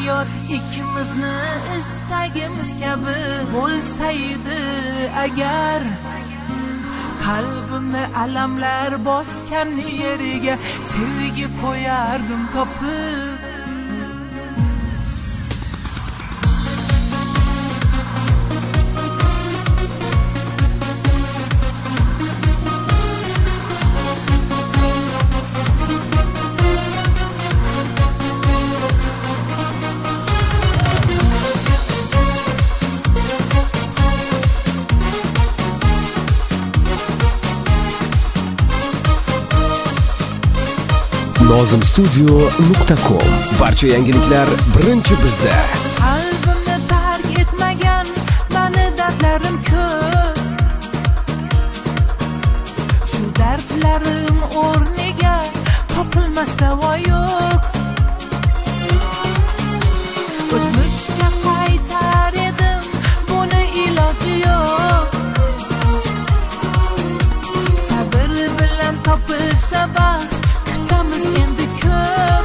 hayot ikkimizni istagimiz kabi bo'lsaydi agar, qalbimni alamlar bosgan yeriga sevgi qo'yardim topib. nozimstudio.com. Barcha yangiliklar birinchi bizda. Qalbimni tark etmagan mani dardlarim ko'p. Shu dardlarim o'rniga topilmas davo yo'q. O'tmishga qaytar edim, buni iloji yo'q. Sabr bilan topilsa baxt, kutamiz endi ko'p.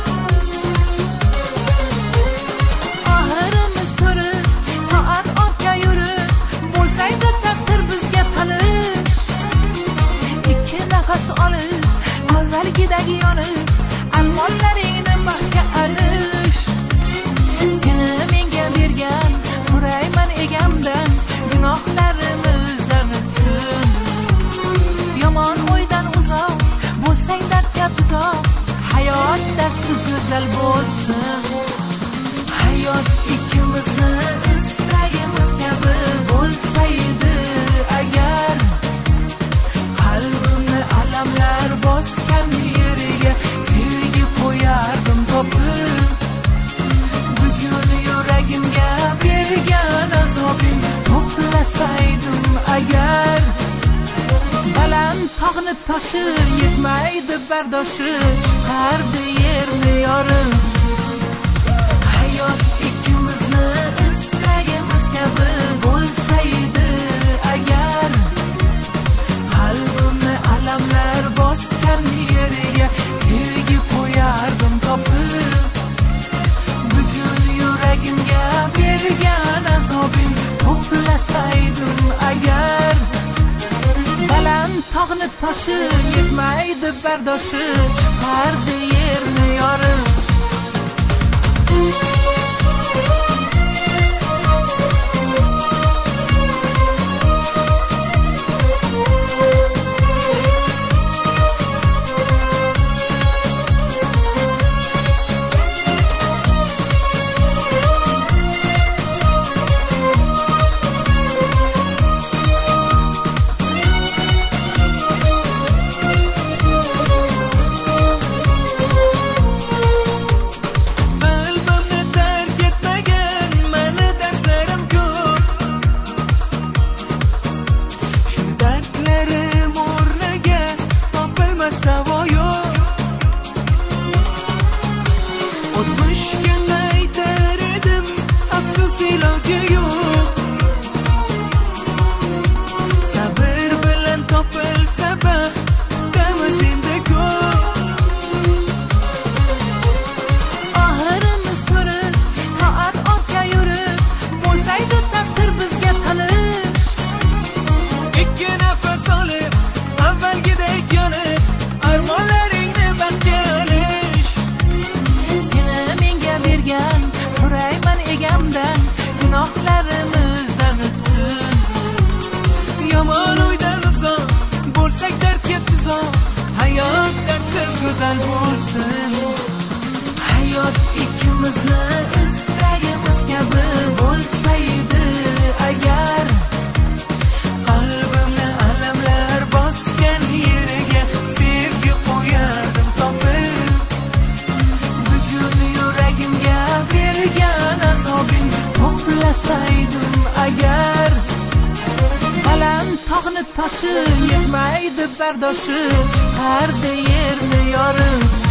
Oxirimiz ko'rib, soat orqa yurib, bo'lsaydi taqdir bizga tanish. Ikki nafas olib, avvalgidagi yonib, armonlaringni baxtga alish. Seni menga bergan, so'rayman egamdan, gunohlarimizdan o'tsin. Yomon o'ydan uzoq, bo'lsang dardga tuzoq, hayot dardsiz go'zal bo'lsin. Hayot ikkimizni istagimiz kabi bo'lsaydi agar, qalbimni alamlar bosgan yeriga sevgi qo'yardim topib. Bugun yuragimga bergan azobing toplasaydim agar, baland tog'ni toshi yetmaydi bardoshi, chiqardi yerni yorim. Hayot ikkimizni istagimiz kabi bo'lsaydi agar, qalbimni alamlar bosgan yeriga sevgi qo'yardim topib. Bugun yuragimga bergan azobing toplasaydim agar, baland tog'ni toshi yetmaydi bardoshi, chiqardi yerni yorim. Gunohlarimizdan o'tsin. Yomon o'ydan uzoq, bo'lsak dardga tuzoq, hayot dardsiz go'zal bo'lsin. Hayot ikkimizni istagimiz kabi bo'lsaydi agar, qalbimni alamlar bosgan yeriga sevgi qo'yardim topib. Bugun yuragimga bergan azobing toplasaydim agar, baland tog'ni toshi yetmaydi bardoshi, chiqardi yerni yorim.